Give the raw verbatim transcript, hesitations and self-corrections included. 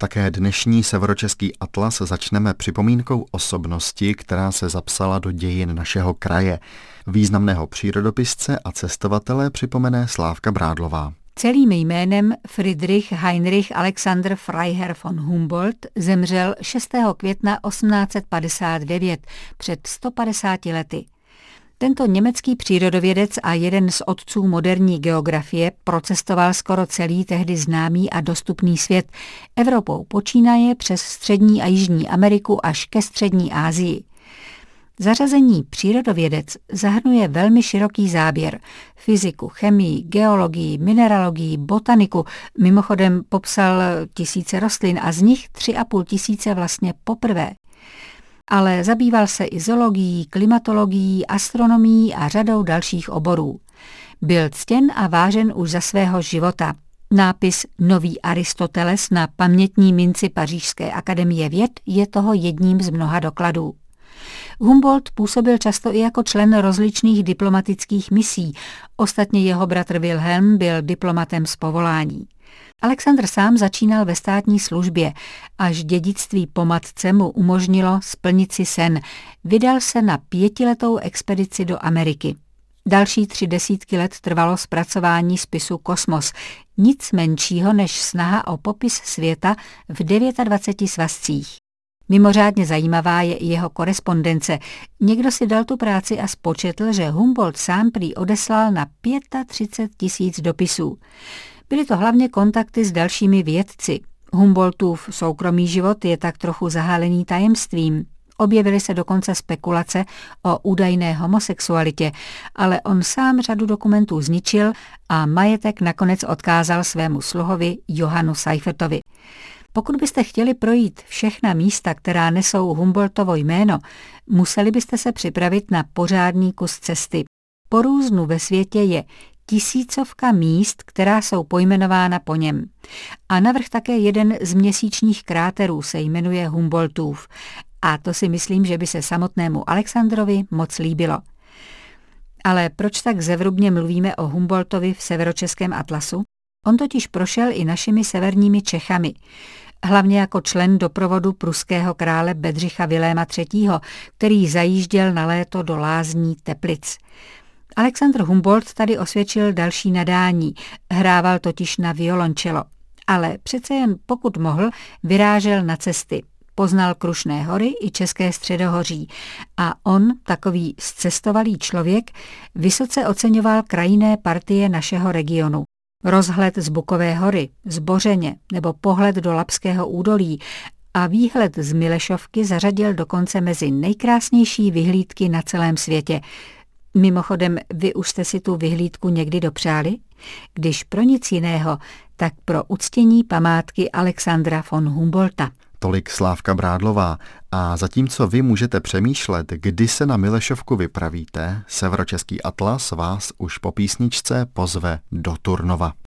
Také dnešní severočeský atlas začneme připomínkou osobnosti, která se zapsala do dějin našeho kraje. Významného přírodopisce a cestovatele připomene Slávka Brádlová. Celým jménem Friedrich Heinrich Alexander Freiherr von Humboldt zemřel šestého května osmnáct set padesát devět, před sto padesáti lety. Tento německý přírodovědec a jeden z otců moderní geografie procestoval skoro celý tehdy známý a dostupný svět, Evropou počínaje přes Střední a Jižní Ameriku až ke Střední Asii. Zařazení přírodovědec zahrnuje velmi široký záběr. Fyziku, chemii, geologii, mineralogii, botaniku. Mimochodem popsal tisíce rostlin a z nich tři a půl tisíce vlastně poprvé. Ale zabýval se i zoologií, klimatologií, astronomií a řadou dalších oborů. Byl ctěn a vážen už za svého života. Nápis Nový Aristoteles na pamětní minci Pařížské akademie věd je toho jedním z mnoha dokladů. Humboldt působil často i jako člen rozličných diplomatických misí, ostatně jeho bratr Wilhelm byl diplomatem z povolání. Alexandr sám začínal ve státní službě, až dědictví po matce mu umožnilo splnit si sen. Vydal se na pětiletou expedici do Ameriky. Další tři desítky let trvalo zpracování spisu Kosmos, nic menšího než snaha o popis světa v dvaceti devíti svazcích. Mimořádně zajímavá je i jeho korespondence. Někdo si dal tu práci a spočetl, že Humboldt sám prý odeslal na třicet pět tisíc dopisů. Byly to hlavně kontakty s dalšími vědci. Humboldtův soukromý život je tak trochu zahalený tajemstvím. Objevily se dokonce spekulace o údajné homosexualitě, ale on sám řadu dokumentů zničil a majetek nakonec odkázal svému sluhovi Johannu Seifertovi. Pokud byste chtěli projít všechna místa, která nesou Humboldtovo jméno, museli byste se připravit na pořádný kus cesty. Po různu ve světě je tisícovka míst, která jsou pojmenována po něm. A navrch také jeden z měsíčních kráterů se jmenuje Humboldtův. A to si myslím, že by se samotnému Alexandrovi moc líbilo. Ale proč tak zevrubně mluvíme o Humboldtovi v severočeském atlasu? On totiž prošel i našimi severními Čechami. Hlavně jako člen doprovodu pruského krále Bedřicha Viléma třetího., který zajížděl na léto do lázní Teplic. Alexandr Humboldt tady osvědčil další nadání, hrával totiž na violončelo, ale přece jen pokud mohl, vyrážel na cesty. Poznal Krušné hory i České středohoří a on, takový zcestovalý člověk, vysoce oceňoval krajinné partie našeho regionu. Rozhled z Bukové hory, z Bořeně nebo pohled do Labského údolí a výhled z Milešovky zařadil dokonce mezi nejkrásnější vyhlídky na celém světě. Mimochodem, vy už jste si tu vyhlídku někdy dopřáli? Když pro nic jiného, tak pro uctění památky Alexandra von Humboldta. Tolik Slávka Brádlová. A zatímco vy můžete přemýšlet, kdy se na Milešovku vypravíte, severočeský atlas vás už po písničce pozve do Turnova.